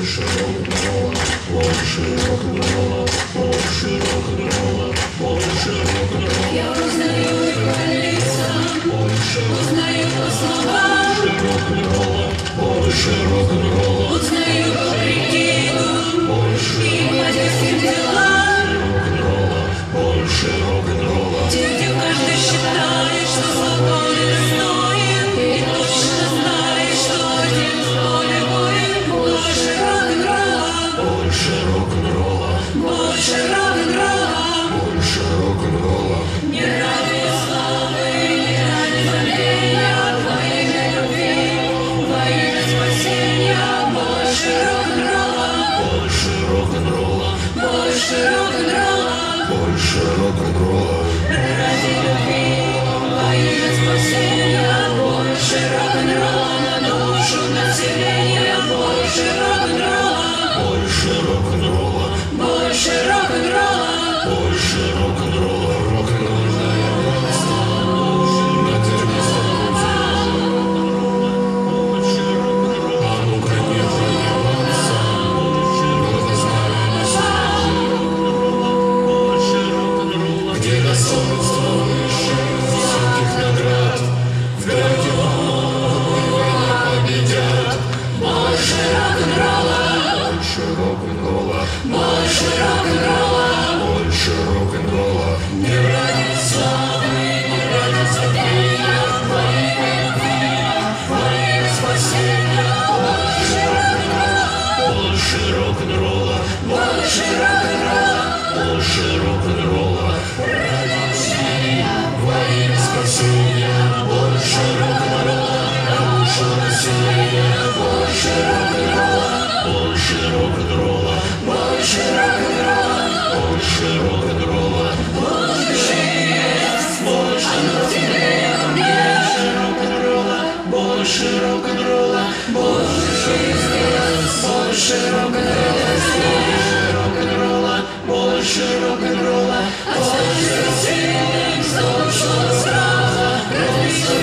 Я узнаю их по лицам, узнаю по словам, узнаю по прикиду и матерским делам. Где каждый считает, что свободен достоин, и точно знает, что один в поле воин. Больше рок-н-ролла, больше рок-н-ролла, больше рок-н-ролла, больше рок-н-ролла. Не ради славы, не ради забвения, во имя любви, во имя спасения. Больше рок-н-ролла, больше рок-н-ролла, больше рок-н-ролла, больше рок-н-ролла. Ради любви, во имя спасения. Больше рок-н-ролла на душу населения. Больше рок-н-ролла, больше рок-н-ролла, больше рок-н-ролла, больше рок-н-ролла. Рок-н-ролльная власть. А ну-ка не заниматься. Где достоинство выше высоких наград, в драке войны победят. Больше рок-н-ролла, больше рок-н-ролла, больше рок-н-ролла, больше рок-н-ролла. Не ради славы, не ради забвения, во имя любви, во имя спасения. Больше рок-н-ролла, больше рок-н-ролла, больше рок-н-ролла, больше рок-н-ролла. Ради любви, во имя спасения. Больше рок-н-ролла на душу населения. Больше рок-н-ролла, больше рок-н-ролла, больше рок-н-ролла, больше рок-н-ролла, больше есть, больше рок-н-ролла, больше рок-н-ролла, больше есть, больше рок-н-ролла, больше рок-н-ролла, больше сильных, солнечного страха, больше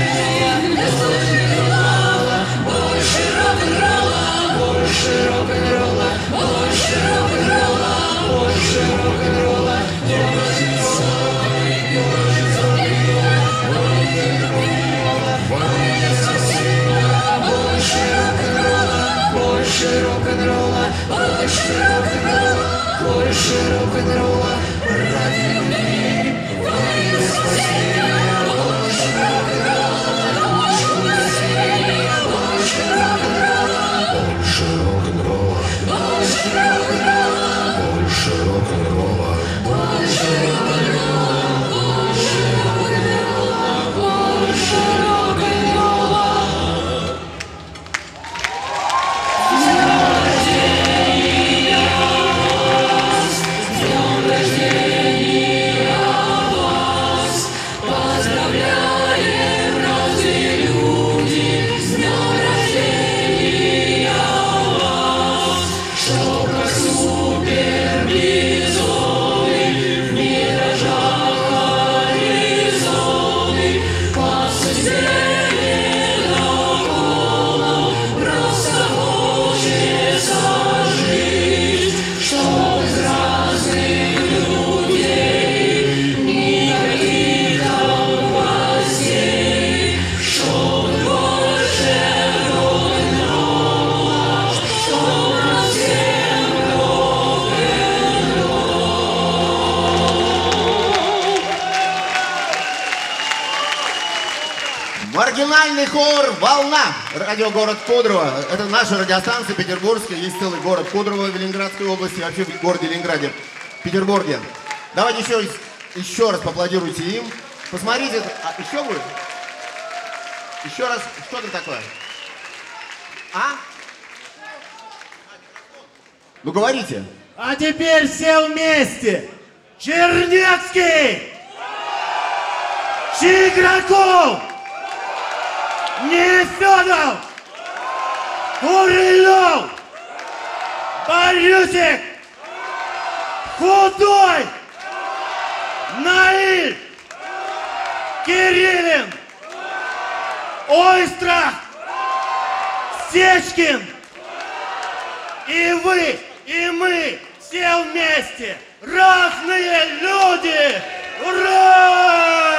рок-н-ролла, больше рок-н-ролла, больше рок-н-ролла, больше рок-н-ролла. Не ради славы, не ради забвения, во имя любви, во имя спасения. Больше рок-н-ролла, больше рок-н-ролла, больше рок-н-ролла, больше рок-н-ролла. Ради любви, во имя спасения. Больше рок-н-ролла, больше населения. Больше рок-н-ролла, больше рок-н-ролла, больше рок-н-ролла, больше рок-н-ролла, больше рок-н-ролла, больше рок-н-ролла, больше рок-н-ролла. С днем рождения вас! Поздравляем, родные люди, с днем рождения вас! Чтоб как супербизоны в миражах горизонты по судьбе около просто хочется жить, чтоб из разных людей никаких там властей, чтоб больше рок-н-ролла, чтоб на всем рок-н-ролл. Маргинальный хор «Волна». Радио «Город Кудрово». Это наша радиостанция петербургская. Есть целый город Кудрово в Ленинградской области, вообще в городе Ленинграде, Петербурге. Давайте еще раз поаплодируйте им. Посмотрите. А, еще будет? Еще раз. Что там такое? А? Ну говорите. А теперь все вместе. Чернецкий! Чиграков! Нефедов! Курылев! Борюсик! Худой! Наиль! Кириллин! Ойстрах! Сечкин! И вы, и мы, все вместе, разные люди! Ура!